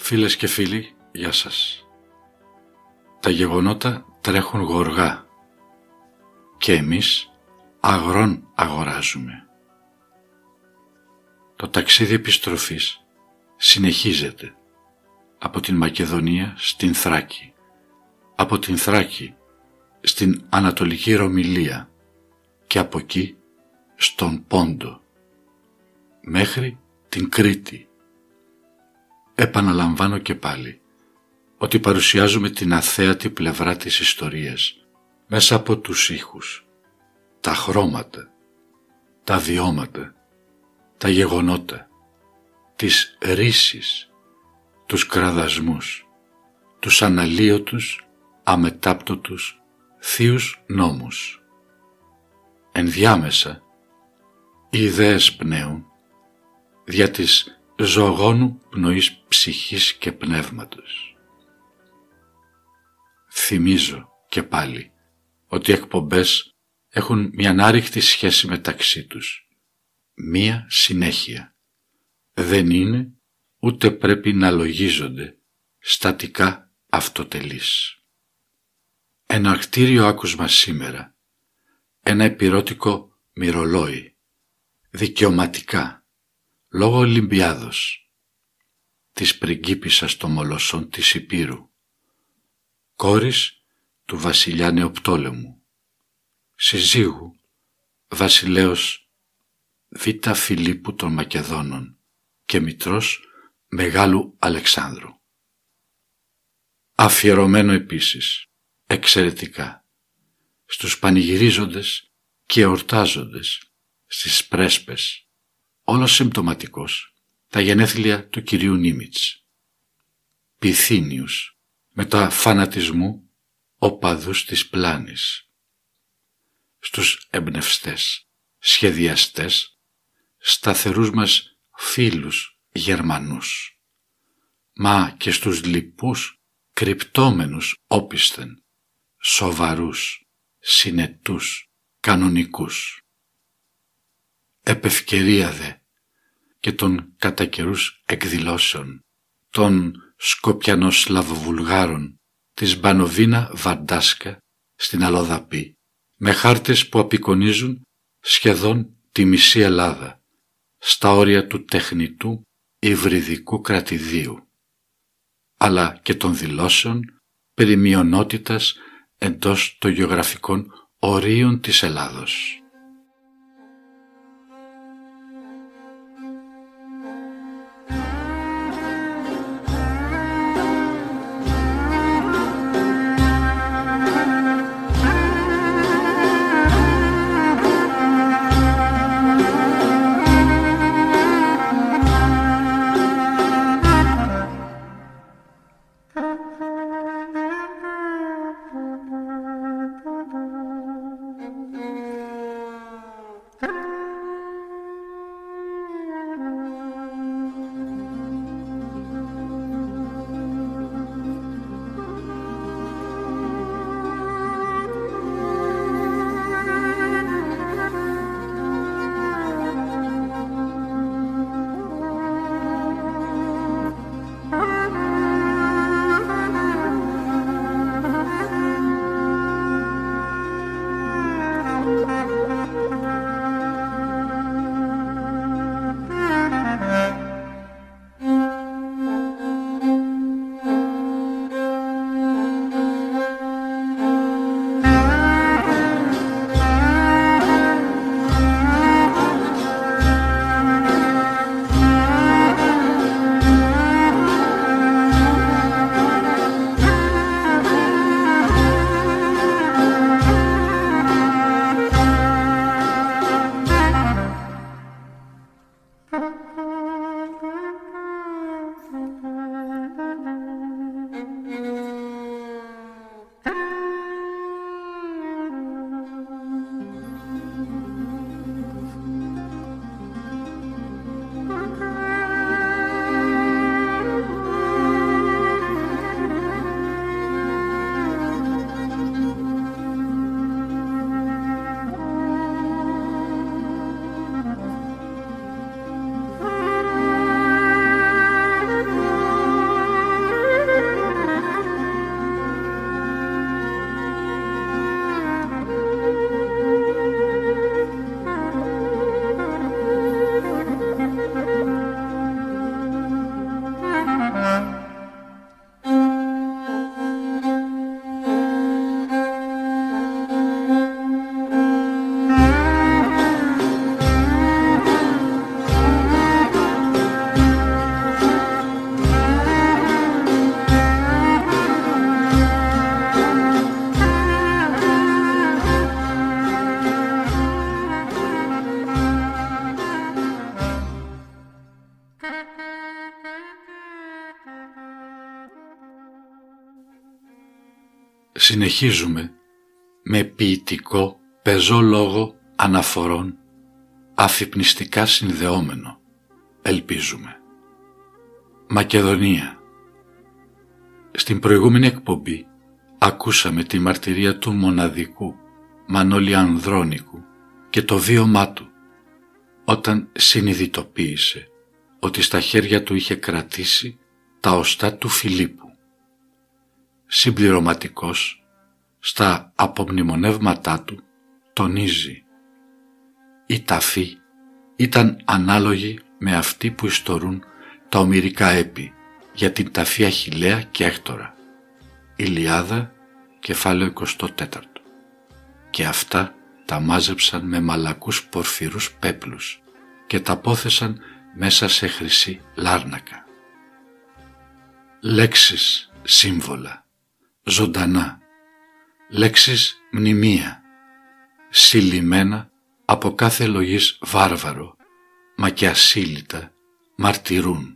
Φίλες και φίλοι, γεια σας. Τα γεγονότα τρέχουν γοργά και εμείς αγρών αγοράζουμε. Το ταξίδι επιστροφής συνεχίζεται από την Μακεδονία στην Θράκη, από την Θράκη στην Ανατολική Ρωμυλία και από εκεί στον Πόντο μέχρι την Κρήτη. Επαναλαμβάνω και πάλι ότι παρουσιάζουμε την αθέατη πλευρά της ιστορίας μέσα από τους ήχους, τα χρώματα, τα βιώματα, τα γεγονότα, τις ρίσεις, τους κραδασμούς, τους αναλύωτους, αμετάπτωτους, θείους νόμους. Ενδιάμεσα, οι ιδέες πνέουν δια της ζωγόνου πνοής ψυχής και πνεύματος. Θυμίζω και πάλι ότι οι εκπομπές έχουν μια ανάρρηκτη σχέση μεταξύ τους, μία συνέχεια. Δεν είναι ούτε πρέπει να λογίζονται στατικά αυτοτελείς. Ένα κτίριο άκουσμα σήμερα, ένα επιρώτικο μυρολόι, δικαιωματικά, λόγω Ολυμπιάδος, της πριγκίπισσας των Μολοσσών της Υπήρου, κόρης του βασιλιά Νεοπτόλεμου, συζύγου βασιλέως Β' Φιλίππου των Μακεδόνων και μητρός Μεγάλου Αλεξάνδρου. Αφιερωμένο επίσης, εξαιρετικά, στους πανηγυρίζοντες και εορτάζοντες, στις πρέσπες, όλος συμπτωματικός, τα γενέθλια του κυρίου Νίμιτς. Πυθύνιους, με τα φανατισμού οπαδούς της πλάνης. Στους εμπνευστές, σχεδιαστές, σταθερούς μας φίλους Γερμανούς. Μα και στους λοιπούς, κρυπτόμενους όπισθεν, σοβαρούς, συνετούς, κανονικούς. Επευκαιρία δε και των κατά καιρούς εκδηλώσεων των Σκοπιανοσλαβοβουλγάρων της Μπανοβίνα Βαντάσκα στην Αλοδαπή, με χάρτες που απεικονίζουν σχεδόν τη μισή Ελλάδα στα όρια του τεχνητού υβριδικού κρατηδίου, αλλά και των δηλώσεων περί μειονότητας εντός των γεωγραφικών ορίων της Ελλάδος. Συνεχίζουμε με ποιητικό πεζό λόγο αναφορών, αφυπνιστικά συνδεόμενο, ελπίζουμε. Μακεδονία. Στην προηγούμενη εκπομπή ακούσαμε τη μαρτυρία του μοναδικού Μανώλη Ανδρώνικου και το βίωμά του όταν συνειδητοποίησε ότι στα χέρια του είχε κρατήσει τα οστά του Φιλίππου. Συμπληρωματικός, στα απομνημονεύματά του τονίζει: η ταφή ήταν ανάλογη με αυτή που ιστορούν τα ομηρικά έπι για την ταφή Αχιλλέα και Έκτορα, Ηλιάδα, κεφάλαιο 24, και αυτά τα μάζεψαν με μαλακούς πορφυρούς πέπλους και τα πόθεσαν μέσα σε χρυσή λάρνακα. Λέξεις σύμβολα, ζωντανά, λέξεις μνημεία, συλλημμένα από κάθε λογής βάρβαρο, μα και ασύλλητα μαρτυρούν.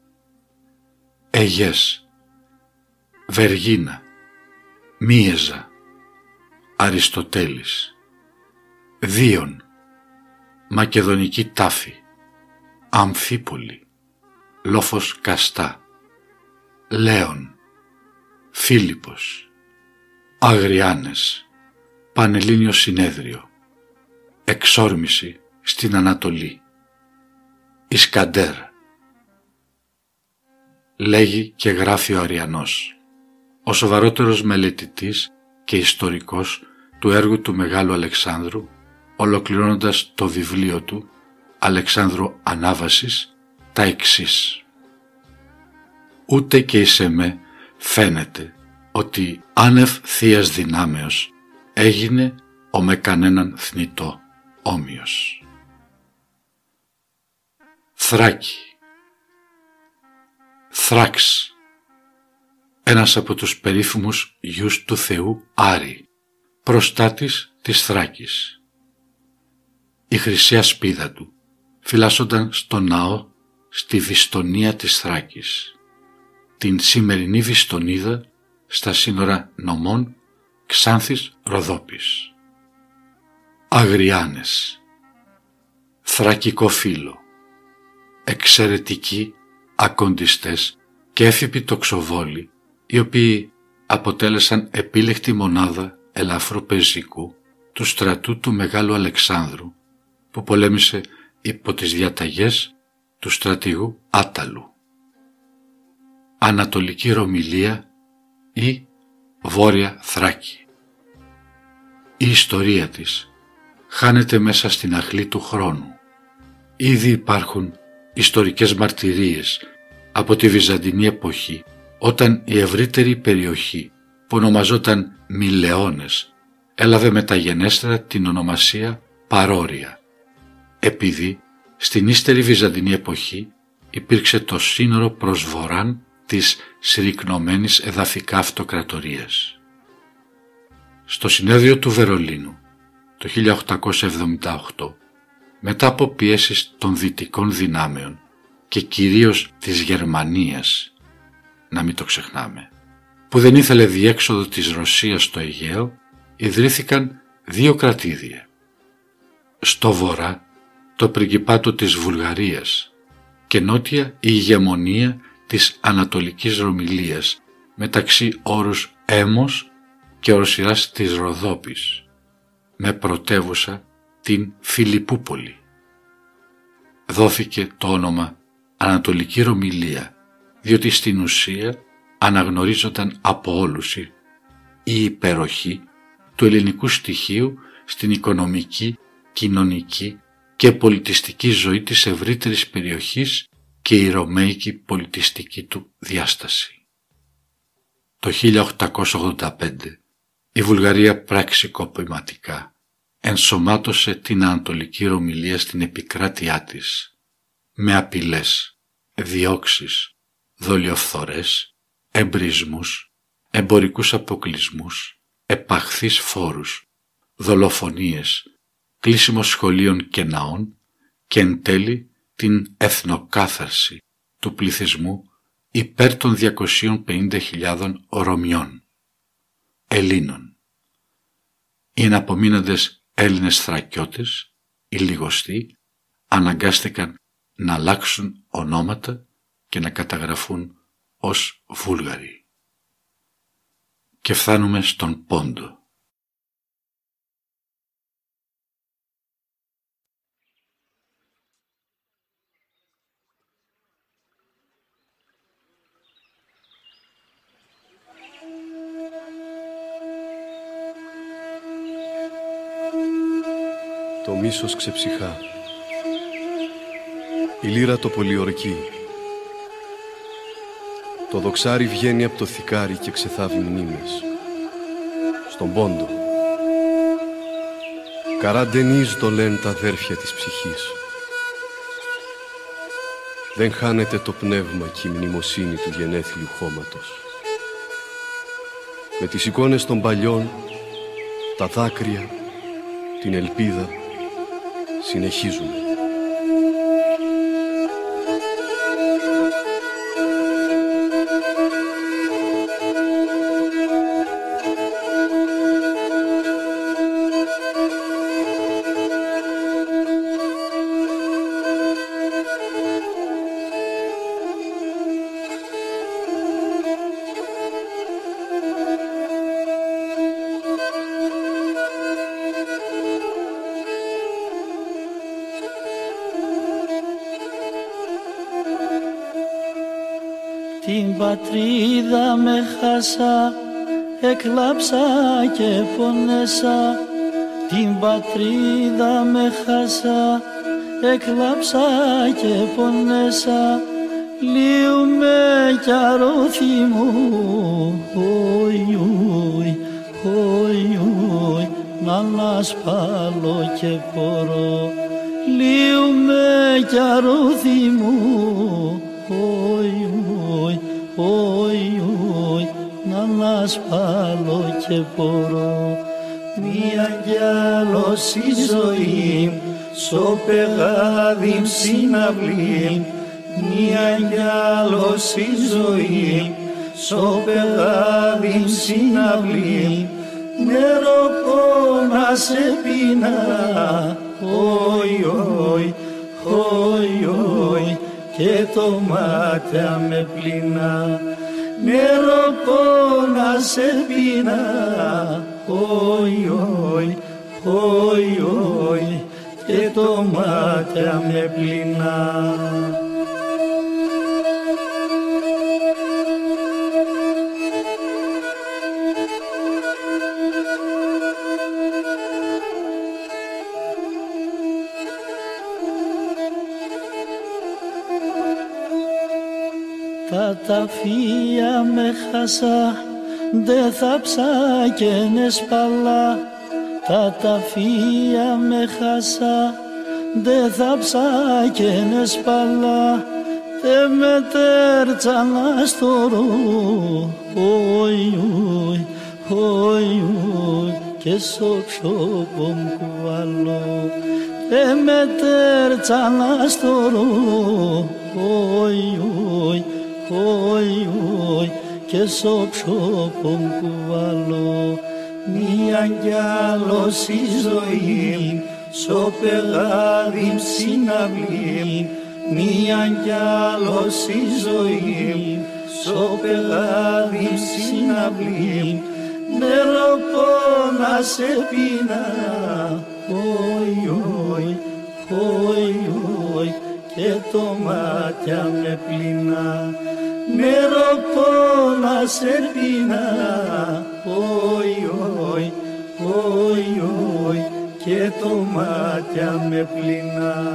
Αιγές, Βεργίνα, Μίεζα, Αριστοτέλης, Δίον, Μακεδονική τάφη, Αμφίπολη, Λόφος Καστά, Λέων, Φίλιππος, Αγριάνες, Πανελλήνιο Συνέδριο, Εξόρμηση στην Ανατολή, Ισκαντέρ. Λέγει και γράφει ο Αριανός, ο σοβαρότερος μελετητής και ιστορικός του έργου του Μεγάλου Αλεξάνδρου, ολοκληρώνοντας το βιβλίο του Αλεξάνδρου Ανάβασης τα εξής: ούτε και εις εμέ φαίνεται ότι άνευ θείας δυνάμεως έγινε ο με κανέναν θνητό όμοιος. Θράκη. Θράξ, ένας από τους περίφημους γιους του θεού Άρη, προστάτης της Θράκης. Η χρυσή ασπίδα του φυλάσσονταν στο ναό στη Βιστονία της Θράκης, την σημερινή Βιστονίδα στα σύνορα νομών Ξάνθης Ροδόπης. Αγριάνες. Θρακικό φύλλο, εξαιρετικοί ακοντιστές και έφυποι τοξοβόλοι, οι οποίοι αποτέλεσαν επίλεκτη μονάδα ελαφρού πεζικού του στρατού του Μεγάλου Αλεξάνδρου, που πολέμησε υπό τις διαταγές του στρατηγού Άταλου. Ανατολική Ρωμυλία ή Βόρεια Θράκη. Η ιστορία της χάνεται μέσα στην αχλή του χρόνου. Ήδη υπάρχουν ιστορικές μαρτυρίες από τη Βυζαντινή εποχή, όταν η ευρύτερη περιοχή που ονομαζόταν Μιλεώνες έλαβε μεταγενέστερα την ονομασία Παρόρια, επειδή στην ύστερη Βυζαντινή εποχή υπήρξε το σύνορο προς βορράν της συρρικνωμένης εδαφικά αυτοκρατορίας. Στο συνέδριο του Βερολίνου το 1878, μετά από πιέσεις των δυτικών δυνάμεων και κυρίως της Γερμανίας, να μην το ξεχνάμε, που δεν ήθελε διέξοδο της Ρωσίας στο Αιγαίο, ιδρύθηκαν δύο κρατήδια. Στο βορρά το πριγκιπάτο της Βουλγαρίας και νότια η ηγεμονία της Ανατολικής Ρωμυλίας μεταξύ όρους Έμος και οροσειράς της Ροδόπης, με πρωτεύουσα την Φιλιππούπολη. Δόθηκε το όνομα Ανατολική Ρωμυλία, διότι στην ουσία αναγνωρίζονταν από όλους η υπεροχή του ελληνικού στοιχείου στην οικονομική, κοινωνική και πολιτιστική ζωή της ευρύτερης περιοχής και η ρωμαϊκή πολιτιστική του διάσταση. Το 1885 η Βουλγαρία πραξικοπηματικά ενσωμάτωσε την Ανατολική Ρωμυλία στην επικράτειά της, με απειλές, διώξεις, δολιοφθορές, εμπρισμούς, εμπορικούς αποκλεισμούς, επαχθείς φόρους, δολοφονίες, κλείσιμο σχολείων και ναών και εν τέλει την εθνοκάθαρση του πληθυσμού υπέρ των 250.000 Ρωμιών. Ελλήνων. Οι εναπομείναντες Έλληνες θρακιώτες, οι λιγοστοί, αναγκάστηκαν να αλλάξουν ονόματα και να καταγραφούν ως Βούλγαροι. Και φτάνουμε στον Πόντο. Το μίσος ξεψυχά, η λύρα το πολιορκεί. Το δοξάρι βγαίνει από το θικάρι και ξεθάβει μνήμες. Στον Πόντο Καραντενίζ το λένε τα αδέρφια της ψυχής. Δεν χάνεται το πνεύμα και η μνημοσύνη του γενέθλιου χώματος. Με τις εικόνες των παλιών, τα δάκρυα, την ελπίδα συνεχίζουμε. Την πατρίδα με χάσα, εκλάψα και πονέσα. Την πατρίδα με χάσα, εκλάψα και πονέσα. Λύουμε κι αρώθη μου, χοι, να ανασπάλω και πορώ. Λύουμε κι αρώθη μου, χοι, να ανασπάλω και πορώ. Μία κι άλλος η ζωή, στο πεγάδι συναυλή. Μία κι άλλος η ζωή, στο πεγάδι συναυλή. Νερό πόνα σε πεινά, και το μάτια με πλυνά. Νερό πόνα σε πεινά, και το μάτια με πλυνά. Τα ταφεία με χάσα, δε θα ψάκαινε σπαλά. Τα ταφεία με χάσα, δε θα ψάκαινε σπαλά. Δε με τέρτσανα στο ρου, και στο ψώπο μου κουβαλώ. Δε με τέρτσανα στο ρου, και στο ψώπο μου κουβαλώ. Μία κι άλλος η ζωή, στο πεγάδι συναυλή. Μία κι άλλος η ζωή, στο πεγάδι συναυλή. Νερό πόνα σε πεινά, και το μάτια με πλυνά. Νερό πόνα σε πεινά, και το μάτια με πλυνά.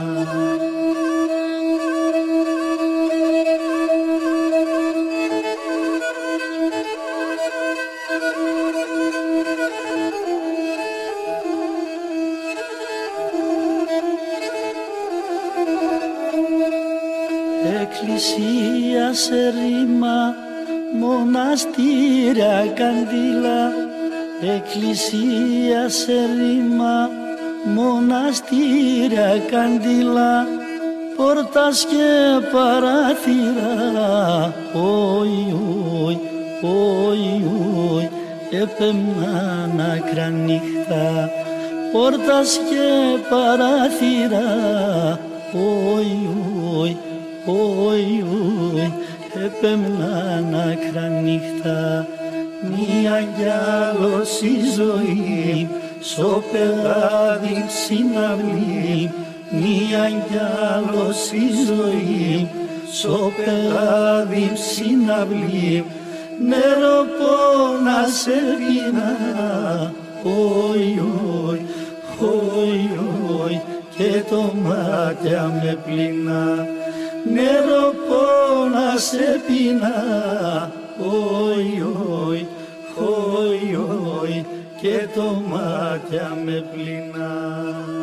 Εκκλησία σε ρήμα, μοναστήρια καντήλα. Εκκλησία σε ρήμα, μοναστήρια καντήλα. Πόρτας και παράθυρα, και πέμναν άκρα νύχτα, πόρτας και παράθυρα, όι, όι, όι, όι, έπεμναν άκρα νύχτα. Μία κι άλλος η ζωή, στο πελάδι συναυλή, μία κι άλλος η ζωή, στο πελάδι συναυλή, νερό πόνα σε πίνα, όι, όι, όι, όι, και το μάτια με πλήνα, νερό πόνα σε πίνα, όι, όι, όι, όι, και το μάτια με πλήνα.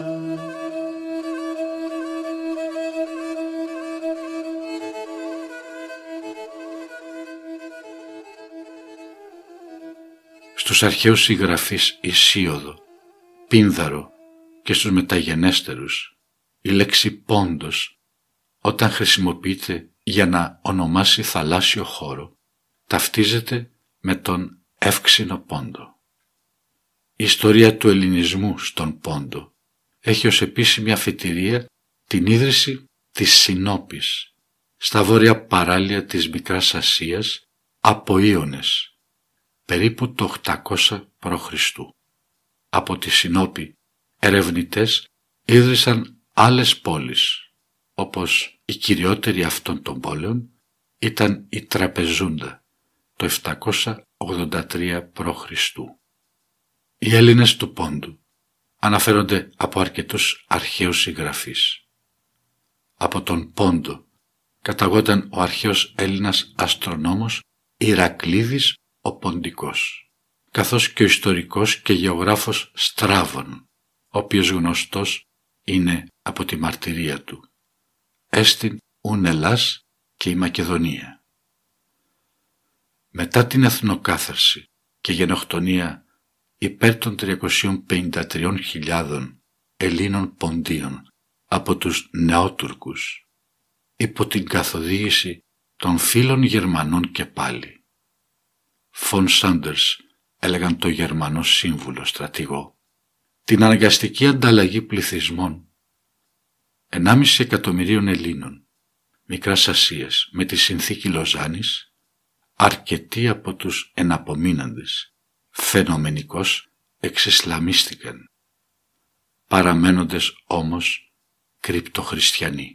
Στους αρχαίους συγγραφείς Ησίοδο, Πίνδαρο και στους μεταγενέστερους, η λέξη πόντος, όταν χρησιμοποιείται για να ονομάσει θαλάσσιο χώρο, ταυτίζεται με τον εύξηνο πόντο. Η ιστορία του ελληνισμού στον πόντο έχει ως επίσημη αφετηρία την ίδρυση της Συνόπης, στα βόρεια παράλια της Μικράς Ασίας, από Ίωνες, περίπου το 800 π.Χ. Από τη Συνόπη ερευνητές ίδρυσαν άλλες πόλεις, όπως η κυριότερη αυτών των πόλεων ήταν η Τραπεζούντα το 783 π.Χ. Οι Έλληνες του Πόντου αναφέρονται από αρκετούς αρχαίους συγγραφείς. Από τον Πόντο καταγόταν ο αρχαίος Έλληνας αστρονόμος Ηρακλήδης ο Ποντικός, καθώς και ο ιστορικός και γεωγράφος Στράβων, ο οποίος γνωστός είναι από τη μαρτυρία του «Έστιν ουν Ελλάς και η Μακεδονία». Μετά την εθνοκάθαρση και γενοκτονία υπέρ των 353.000 Ελλήνων Ποντίων από τους Νεότουρκους, υπό την καθοδήγηση των φίλων Γερμανών και πάλι, Φον Σάντερς έλεγαν το Γερμανό σύμβουλο στρατηγό, την αναγκαστική ανταλλαγή πληθυσμών 1,5 εκατομμυρίων Ελλήνων Μικράς Ασίας με τη συνθήκη Λοζάνης, αρκετοί από τους εναπομείναντες φαινομενικώς εξισλαμίστηκαν, παραμένοντες όμως κρυπτοχριστιανοί.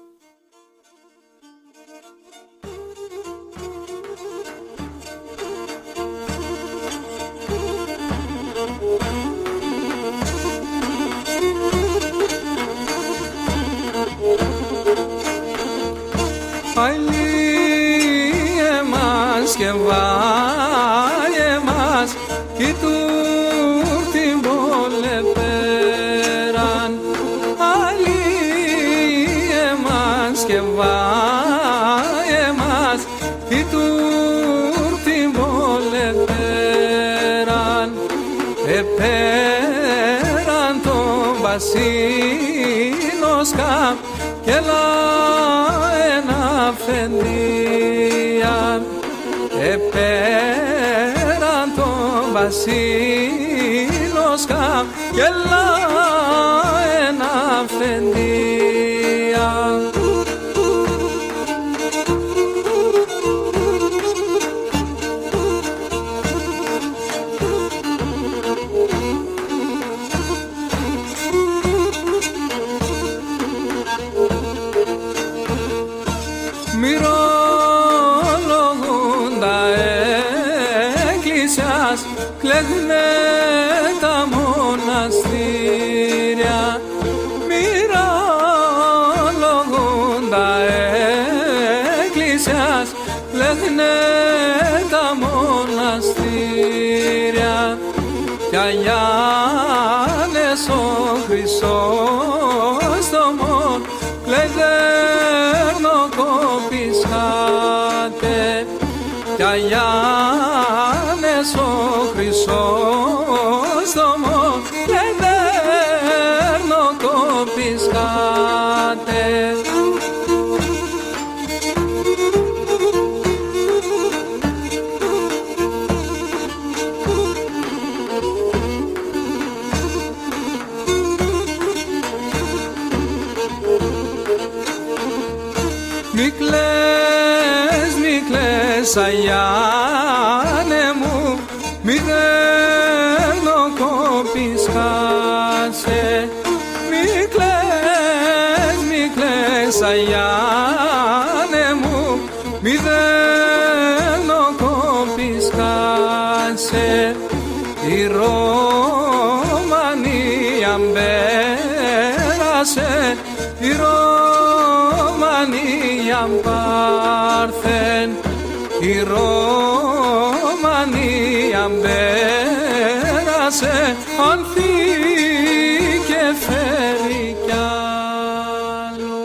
Και βάε μας κι τουρ την πολεπέραν, αλλή εμάς και βάε μας κι τουρ την πολεπέραν, επέραν τον βασίλωσκα και λαένα φεντία. Επέραν τον βασίλωσκα και λαένα φεντία. Κλαίγνε τα μοναστήρια, μοιρολογούν τα εκκλησιάς, κλαίγνε τα μοναστήρια, κι αγιάνες ο Χρυσόστομος, κλαίγνε κοπισχάτε, κι αγιάνες ο Χρυσόστομος, λεδέρνο κοπισχάτε. Αγιάνε μου, μη δεν κόπεις χάσε. Μη κλαις, Αγιάνε μου, μη δεν κόπεις χάσε. Η Ρωμανία πέρασε, η Ρωμανία πάρθεν, η Ρωμανία πέρασε, ανθεί και φέρει κι άλλο.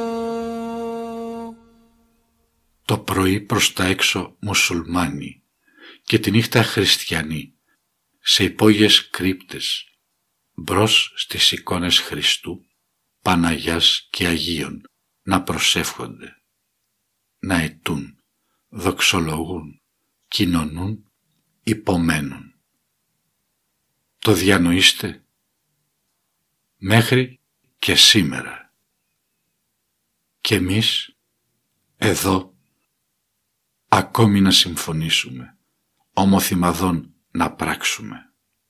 Το πρωί προς τα έξω μουσουλμάνοι και τη νύχτα χριστιανοί, σε υπόγειες κρύπτες, μπρος στις εικόνες Χριστού, Παναγιάς και Αγίων, να προσεύχονται, να αιτούν, δοξολογούν, κοινωνούν, υπομένουν. Το διανοείστε? Μέχρι και σήμερα. Και εμείς, εδώ, ακόμη να συμφωνήσουμε, ομοθυμαδόν να πράξουμε.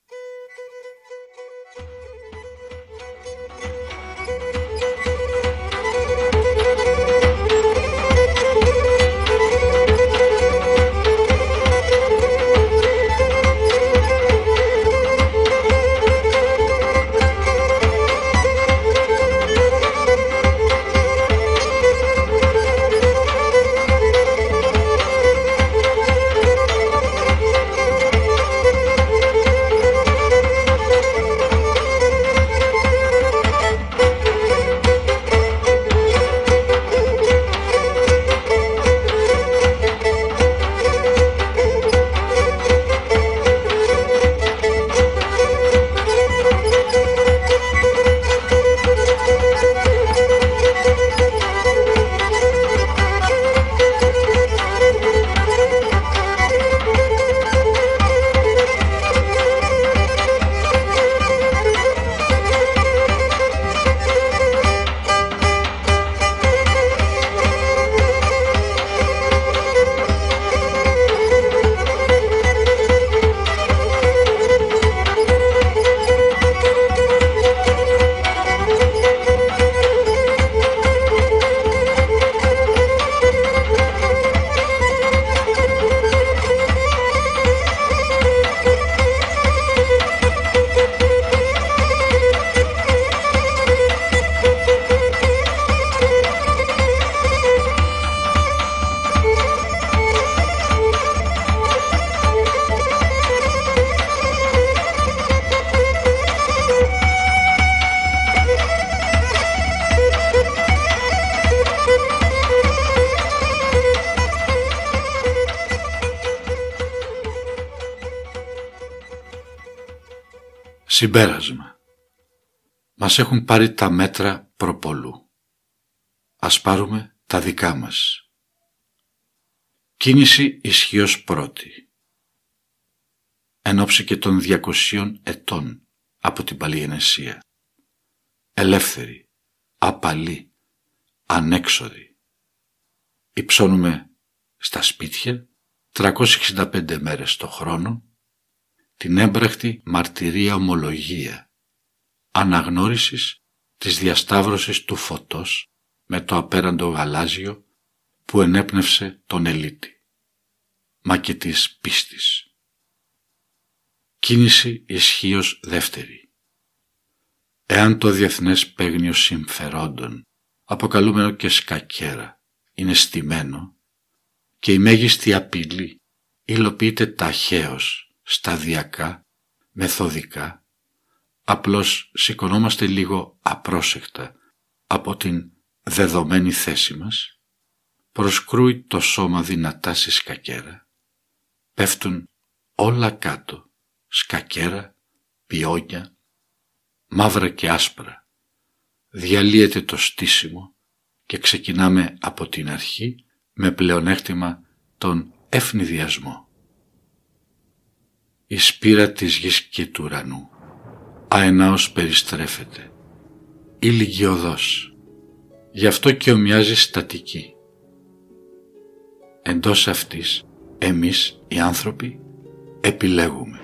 Συμπέρασμα. Μας έχουν πάρει τα μέτρα προπολού. Ας πάρουμε τα δικά μας. Κίνηση ισχύως πρώτη. Εν ώψη και των 200 ετών από την Παλαιενεσία. Ελεύθερη, απαλή, ανέξοδη. Υψώνουμε στα σπίτια 365 μέρες το χρόνο την έμπρακτη μαρτυρία ομολογία αναγνώρισης της διασταύρωσης του φωτός με το απέραντο γαλάζιο που ενέπνευσε τον Ελίτη, μα και της πίστης. Κίνηση ισχύως δεύτερη. Εάν το διεθνές παίγνιο συμφερόντων, αποκαλούμενο και σκακέρα, είναι στημένο και η μέγιστη απειλή υλοποιείται ταχαίως, σταδιακά, μεθοδικά, απλώς σηκωνόμαστε λίγο απρόσεκτα από την δεδομένη θέση μας, προσκρούει το σώμα δυνατά στη σκακέρα, πέφτουν όλα κάτω, σκακέρα, πιόνια, μαύρα και άσπρα, διαλύεται το στήσιμο και ξεκινάμε από την αρχή με πλεονέκτημα τον ευνηδιασμό. Η σπήρα της γης και του ουρανού αενάως περιστρέφεται, ηλικιωδώς, γι' αυτό και ομοιάζει στατική. Εντός αυτής εμείς οι άνθρωποι επιλέγουμε.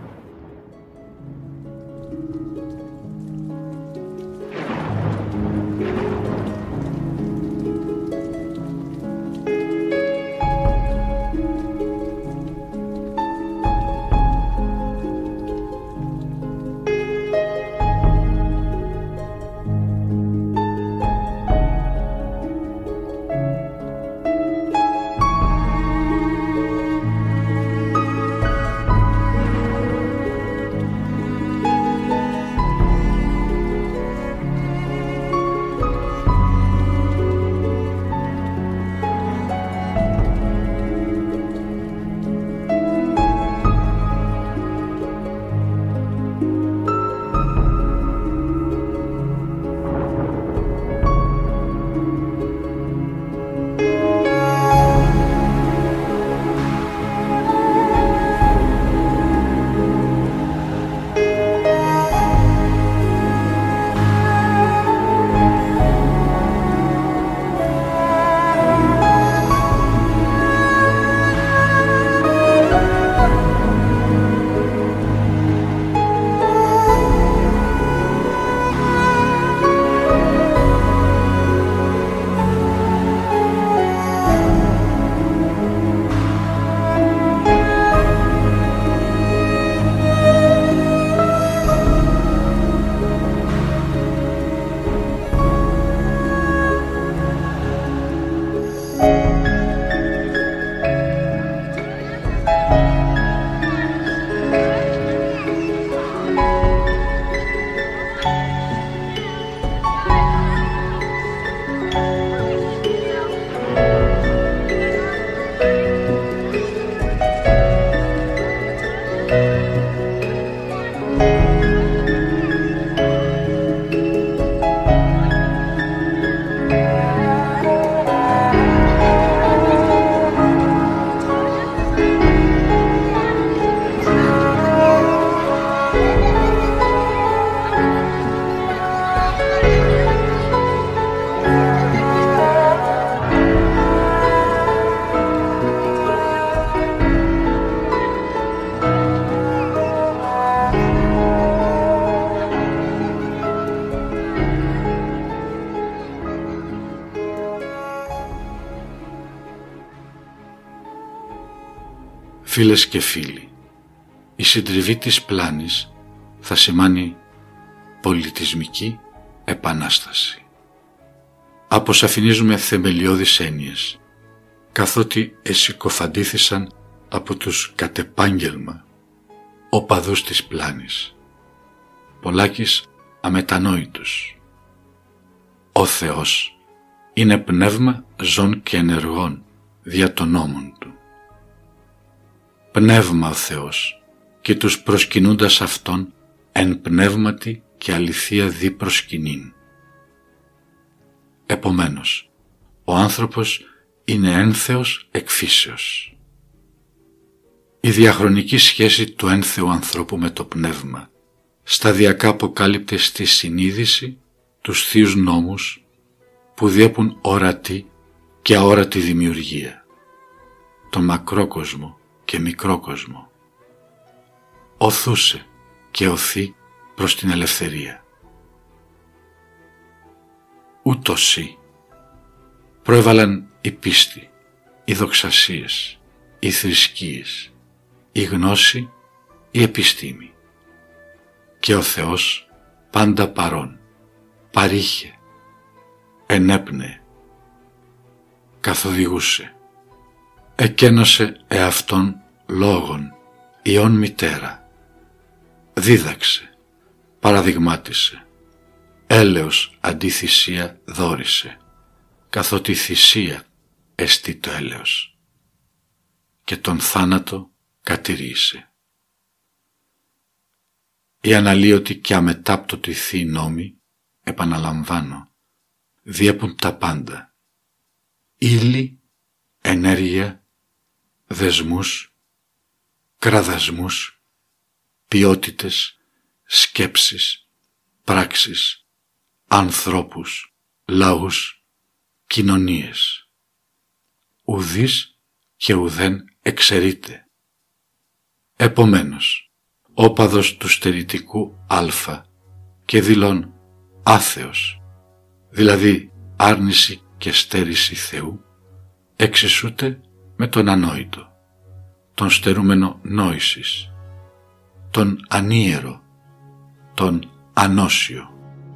Φίλες και φίλοι, η συντριβή της πλάνης θα σημάνει πολιτισμική επανάσταση. Αποσαφηνίζουμε θεμελιώδεις έννοιες, καθότι εσυκοφαντήθησαν από τους κατ' επάγγελμα οπαδούς της πλάνης, πολλάκις αμετανόητους. Ο Θεός είναι πνεύμα ζών και ενεργών δια των νόμων Του. Πνεύμα ο Θεός και τους προσκυνούντας Αυτόν εν πνεύματι και αληθεία δι προσκυνήν. Επομένως, ο άνθρωπος είναι ένθεος εκ φύσεως. Η διαχρονική σχέση του ένθεου ανθρώπου με το πνεύμα σταδιακά αποκάλυπτε στη συνείδηση τους θείους νόμους που διέπουν ορατή και αόρατη δημιουργία, τον μακρόκοσμο και μικρόκοσμο. Οθούσε και οθεί προς την ελευθερία. Ούτωσι προέβαλαν η πίστη, οι δοξασίες, οι θρησκείες, η γνώση, η επιστήμη. Και ο Θεός πάντα παρών, παρήχε, ενέπνεε, καθοδηγούσε, εκένωσε εαυτόν λόγων, ιών μητέρα, δίδαξε, παραδειγμάτισε, έλεος αντί θυσία δώρισε, καθότι θυσία εστί το έλεος, και τον θάνατο κατηρήσε. Οι αναλύωτοι και αμετάπτωτοι θείοι νόμοι, επαναλαμβάνω, διέπουν τα πάντα, ύλη, ενέργεια, δεσμούς, κραδασμούς, ποιότητες, σκέψεις, πράξεις, ανθρώπους, λαούς, κοινωνίες. Ουδής και ουδέν εξαιρείται. Επομένως, όπαδος του στερητικού α και δηλών άθεος, δηλαδή άρνηση και στέρηση Θεού, εξισούται με τον ανόητο, τον στερούμενο νόησης, τον ανίερο, τον ανώσιο.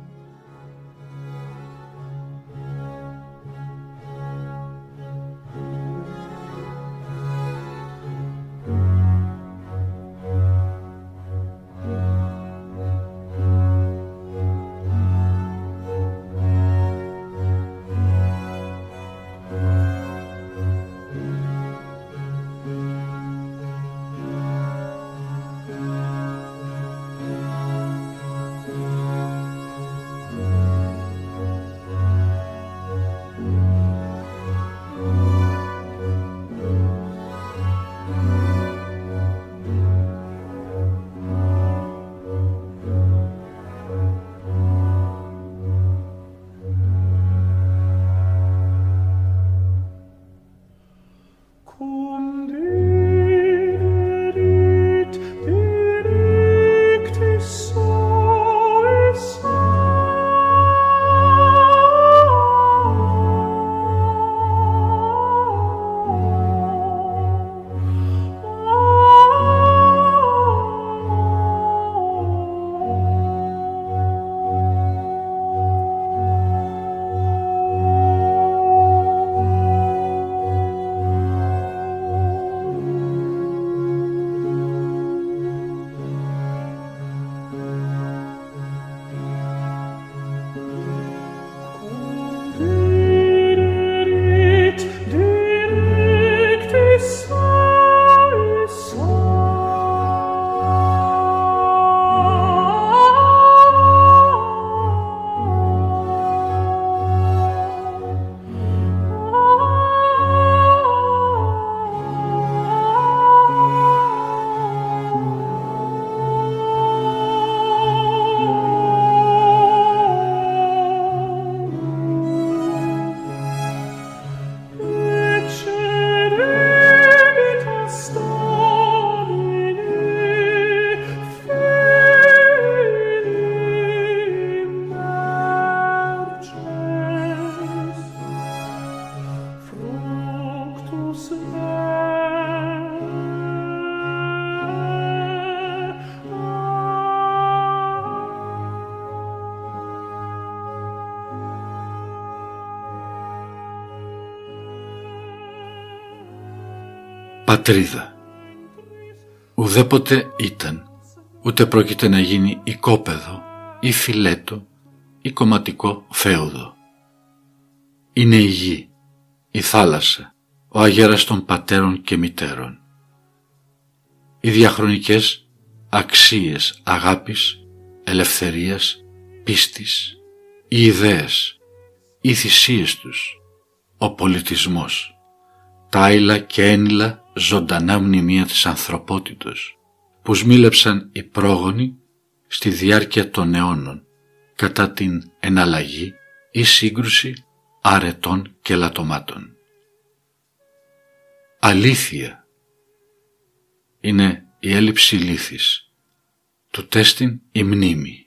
Πατρίδα. Ουδέποτε ήταν, ούτε πρόκειται να γίνει οικόπεδο ή φιλέτο ή κομματικό φέουδο. Είναι η γη, η θάλασσα, ο αγέρας των πατέρων και μητέρων. Οι διαχρονικές αξίες αγάπης, ελευθερίας, πίστης, οι ιδέες, οι θυσίες τους, ο πολιτισμός, τα άειλα και ένειλα ζωντανά μνημεία της ανθρωπότητος που σμήλεψαν οι πρόγονοι στη διάρκεια των αιώνων κατά την εναλλαγή ή σύγκρουση αρετών και λατωμάτων. Αλήθεια είναι η έλλειψη λύθης, του τέστην η μνήμη.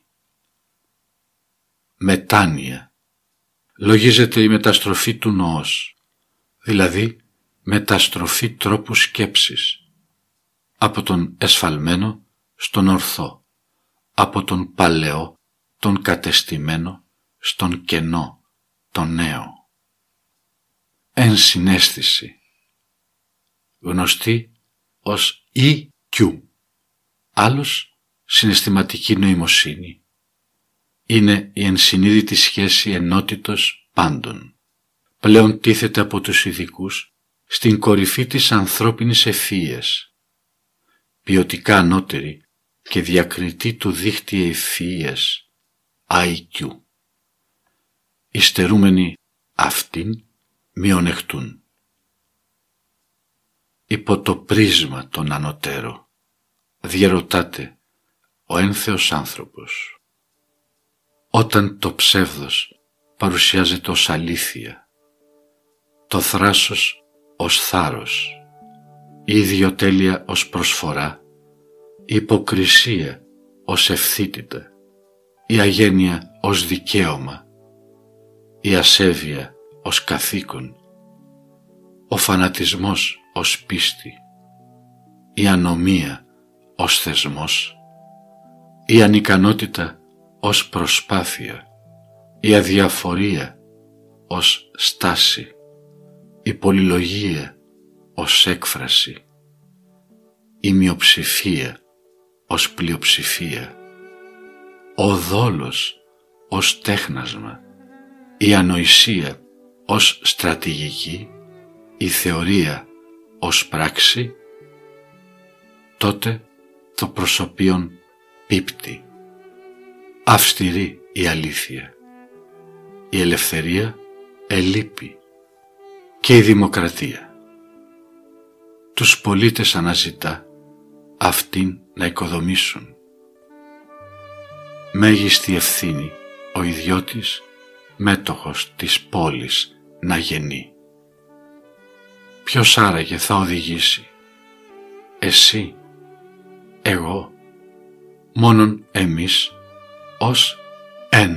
Μετάνοια λογίζεται η μεταστροφή του νοός, δηλαδή μεταστροφή τρόπου σκέψης, από τον εσφαλμένο στον ορθό, από τον παλαιό, τον κατεστημένο, στον κενό, τον νέο. Ενσυναίσθηση, γνωστή ως EQ, άλλος συναισθηματική νοημοσύνη. Είναι η ενσυνείδητη σχέση ενότητος πάντων. Πλέον τίθεται από τους ειδικούς στην κορυφή της ανθρώπινης ευφυΐας, ποιοτικά ανώτερη και διακριτή του δίχτυ ευφυΐας, IQ. Οι στερούμενοι αυτήν μειονεκτούν. Υπό το πρίσμα των ανωτέρω διαρωτάται ο ένθεος άνθρωπος. Όταν το ψεύδος παρουσιάζεται ως αλήθεια, το θράσος ως θάρρος, η ιδιοτέλεια ως προσφορά, η υποκρισία ως ευθύτητα, η αγένεια ως δικαίωμα, η ασέβεια ως καθήκον, ο φανατισμός ως πίστη, η ανομία ως θεσμός, η ανικανότητα ως προσπάθεια, η αδιαφορία ως στάση, η πολυλογία ως έκφραση, η μειοψηφία ως πλειοψηφία, ο δόλος ως τέχνασμα, η ανοησία ως στρατηγική, η θεωρία ως πράξη, τότε το προσωπίον πίπτει. Αυστηρή η αλήθεια, η ελευθερία ελείπει και η δημοκρατία. Τους πολίτες αναζητά αυτήν να οικοδομήσουν. Μέγιστη ευθύνη ο ιδιώτης μέτοχος της πόλης να γεννεί. Ποιος άραγε θα οδηγήσει? Εσύ, εγώ, μόνον εμείς ως εν.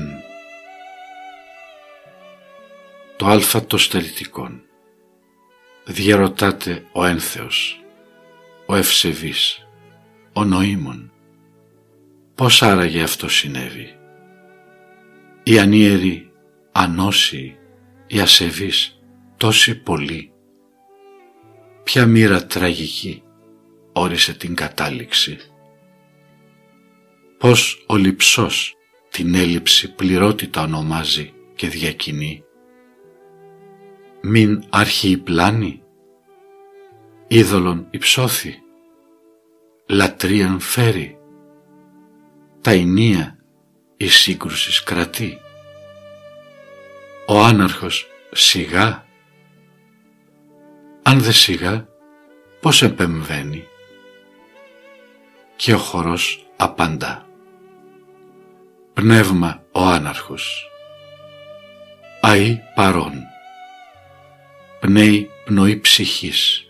Το αλφα το στερητικόν. Διαρωτάται ο ένθεος, ο ευσεβής, ο νοήμων. Πώς άραγε αυτό συνέβη? Οι ανίεροι, ανώσιοι, οι ασεβείς, τόσοι πολλοί. Ποια μοίρα τραγική όρισε την κατάληξη? Πώς ο λειψός την έλλειψη πληρότητα ονομάζει και διακινεί? Μην άρχιοι πλάνη, είδωλον υψώθη, λατρείαν φέρει, τα ηνία η σύγκρουσης κρατεί. Ο άναρχος σιγά, αν δε σιγά πώς επεμβαίνει? Και ο χορός απαντά, πνεύμα ο άναρχος, αεί παρών, πνέει πνοή ψυχής,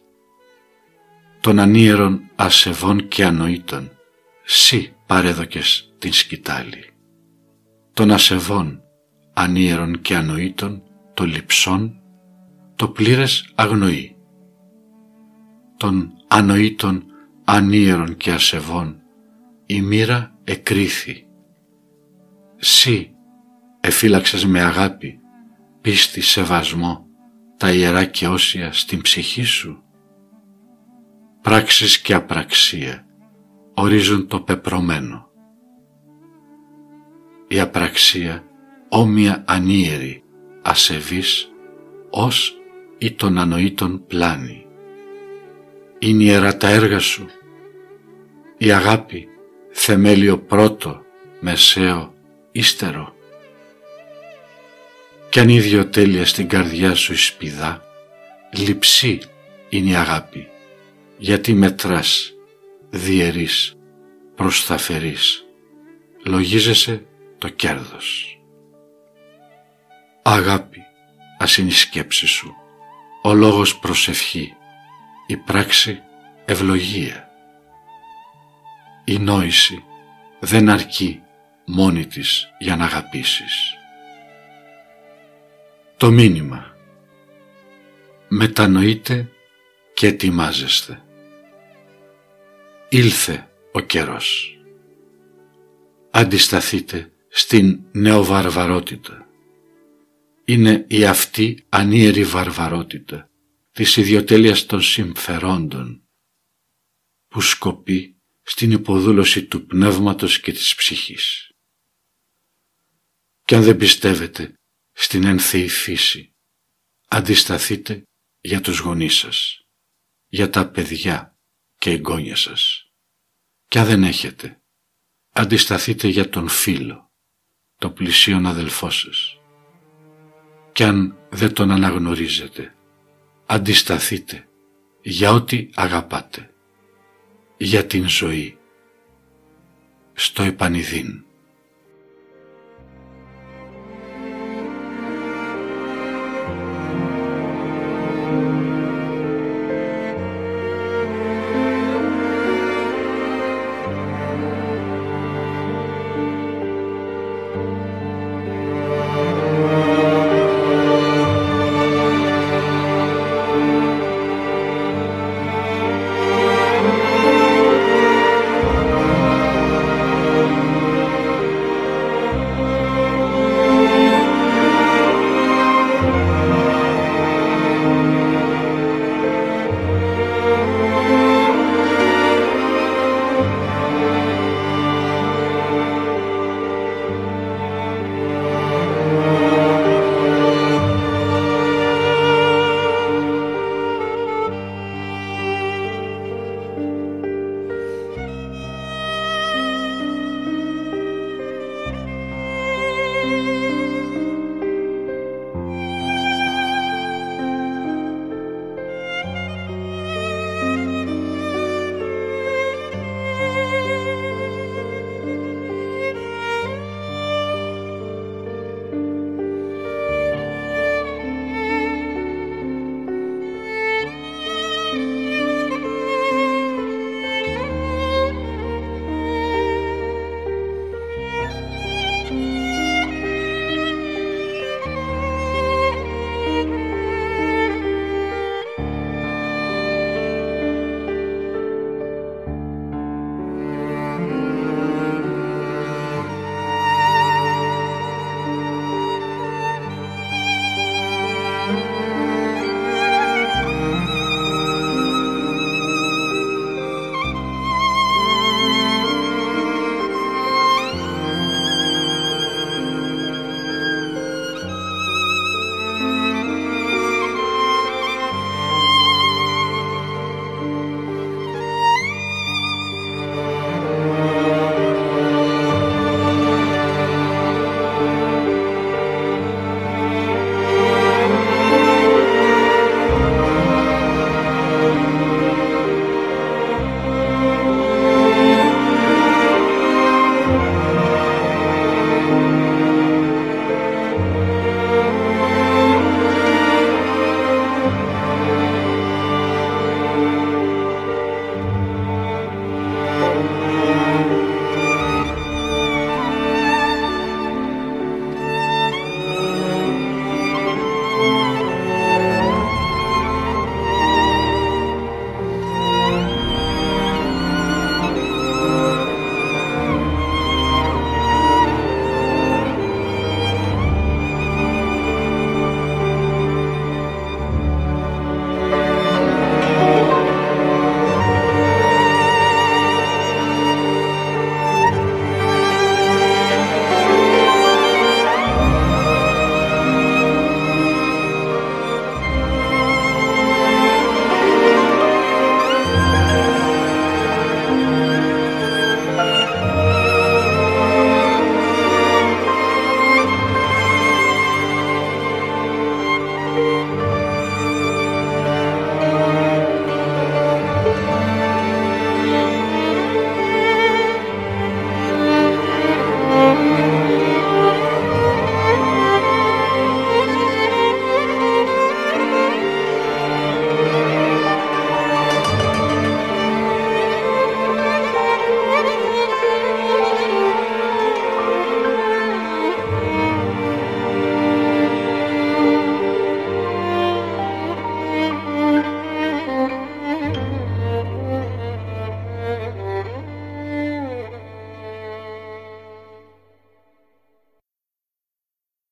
των ανίερων ασεβών και ανοήτων, σύ παρέδοκες την σκητάλη. Των ασεβών, ανίερων και ανοήτων, το λειψών, το πλήρες αγνοεί. Των ανοήτων, ανίερων και ασεβών, η μοίρα εκρίθη. Σύ εφύλαξες με αγάπη, πίστη, σεβασμό, τα ιερά και όσια στην ψυχή σου. Πράξεις και απραξία ορίζουν το πεπρωμένο. Η απραξία όμοια ανίερη, ασεβής, ως ή των ανοήτων πλάνη. Είναι ιερά τα έργα σου. Η αγάπη θεμέλιο πρώτο, μεσαίο, ύστερο. Κι αν η ιδιοτέλεια στην καρδιά σου εισπηδά, λειψή είναι η αγάπη, γιατί μετράς, διαιρείς, προσταφερείς, λογίζεσαι το κέρδος. Αγάπη, ας είναι η σκέψη σου, ο λόγος προσευχή, η πράξη ευλογία. Η νόηση δεν αρκεί μόνη της για να αγαπήσεις. Το μήνυμα: μετανοείτε και ετοιμάζεστε. Ήλθε ο καιρός. Αντισταθείτε στην νεοβαρβαρότητα. Είναι η αυτή ανίερη βαρβαρότητα της ιδιοτέλειας των συμφερόντων που σκοπεί στην υποδούλωση του πνεύματος και της ψυχής. Κι αν δεν πιστεύετε στην ένθεη φύση, αντισταθείτε για τους γονείς σας, για τα παιδιά και εγγόνια σας. Κι αν δεν έχετε, αντισταθείτε για τον φίλο, τον πλησίον αδελφό σας. Κι αν δεν τον αναγνωρίζετε, αντισταθείτε για ό,τι αγαπάτε, για την ζωή, στο επανειδήν.